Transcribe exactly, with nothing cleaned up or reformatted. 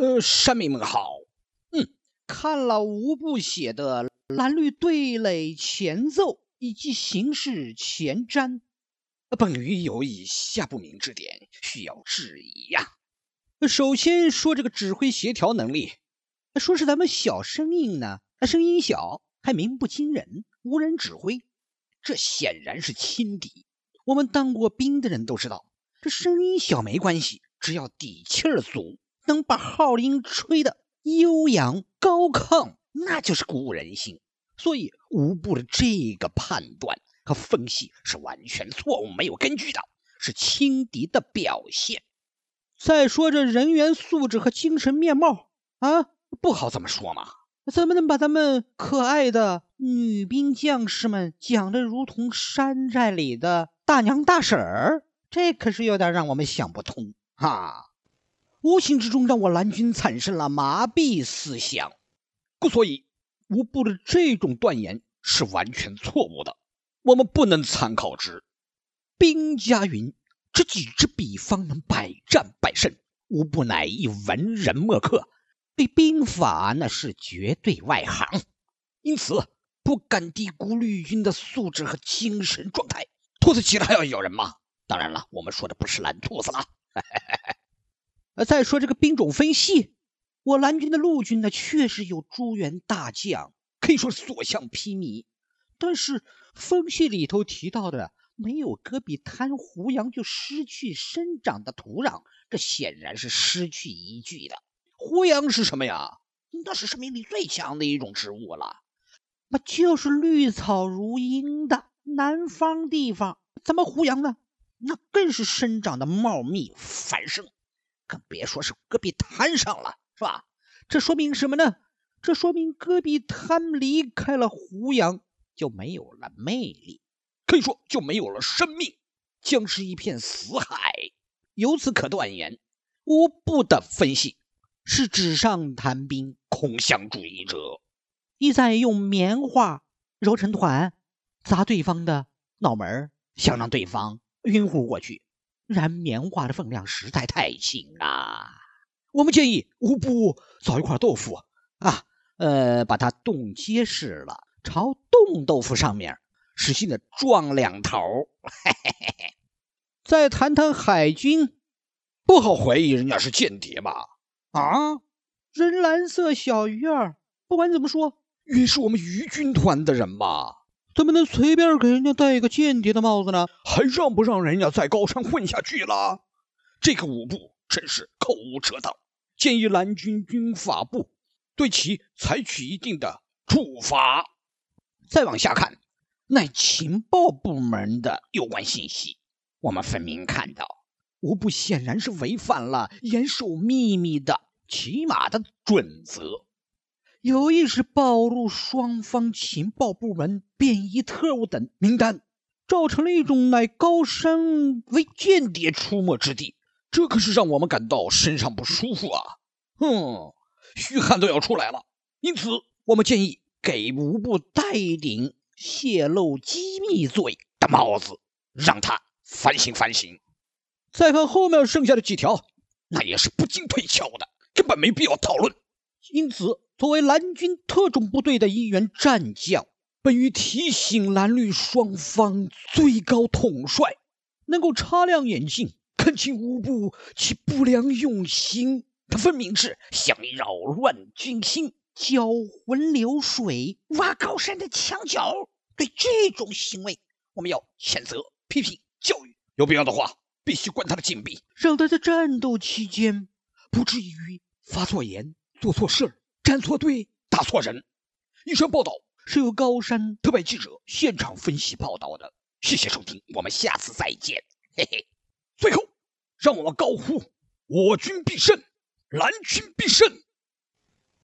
呃，山民们好。嗯，看了吴部写的蓝绿对垒前奏以及形势前瞻，本鱼有以下不明之点需要质疑呀。首先说这个指挥协调能力，说是咱们小生硬呢，声音小，还名不惊人，无人指挥，这显然是轻敌。我们当过兵的人都知道，这声音小没关系，只要底气儿足，能把号音吹得悠扬高亢，那就是鼓舞人心。所以吴部的这个判断和分析是完全错误，没有根据的，是轻敌的表现。再说这人员素质和精神面貌啊，不好这么说嘛。怎么能把咱们可爱的女兵将士们讲得如同山寨里的大娘大婶儿？这可是有点让我们想不通哈。无形之中让我蓝军产生了麻痹思想，故所以吴部的这种断言是完全错误的，我们不能参考之。兵家云，知己知彼方能百战百胜，吴部乃一文人墨客，对兵法那是绝对外行，因此不敢低估绿军的素质和精神状态。兔子急了还要咬人吗？当然了，我们说的不是蓝兔子了。再说这个兵种分析，我蓝军的陆军呢确实有诸员大将，可以说是所向披靡，但是分析里头提到的没有戈壁滩胡杨就失去生长的土壤，这显然是失去依据的。胡杨是什么呀？那是生命力最强的一种植物了，那就是绿草如茵的南方地方。咱们胡杨呢，那更是生长的茂密繁盛，更别说是戈壁滩上了，是吧？这说明什么呢？这说明戈壁滩离开了胡杨就没有了魅力，可以说就没有了生命，将是一片死海。由此可断言，吴部的分析是纸上谈兵，空想主义者，意在用棉花揉成团砸对方的脑门，想让对方晕乎过去。然棉花的分量实在太轻啊！我们建议吴部找一块豆腐啊，呃，把它冻结实了，朝冻豆腐上面使劲的撞两头。再谈谈海军，不好怀疑人家是间谍吧？啊，人蓝色小鱼儿，不管怎么说，也是我们鱼军团的人吧？怎么能随便给人家戴一个间谍的帽子呢？还让不让人家在高山混下去了？这个吴部真是口无遮挡，建议蓝军军法部对其采取一定的处罚。再往下看，乃情报部门的有关信息，我们分明看到吴部显然是违反了严守秘密的起码的准则，有意识暴露双方情报部门便衣特务等名单，造成了一种乃高山为间谍出没之地，这可是让我们感到身上不舒服啊！哼，虚汗都要出来了。因此我们建议给吴部戴一顶泄露机密罪的帽子，让他反省反省。再看后面剩下的几条，那也是不经推敲的，根本没必要讨论。因此作为蓝军特种部队的一员战将，本于提醒蓝绿双方最高统帅能够擦亮眼睛，看清吴部其不良用心，他分明是想扰乱军心，搅浑流水，挖高山的墙角。对这种行为，我们要谴责、批评、教育，有必要的话必须关他的禁闭，让他在战斗期间不至于发错言、做错事、站错队、打错人。以上报道是由高山特派记者现场分析报道的，谢谢收听，我们下次再见，嘿嘿。最后让我们高呼：我军必胜，蓝军必胜。